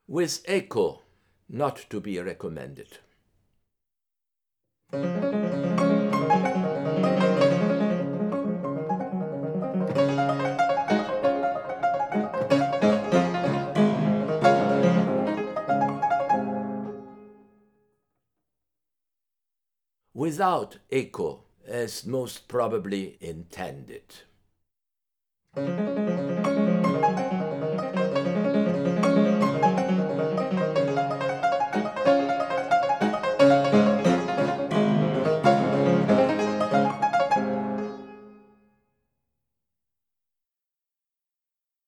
with echo, not to be recommended. Without echo, as most probably intended.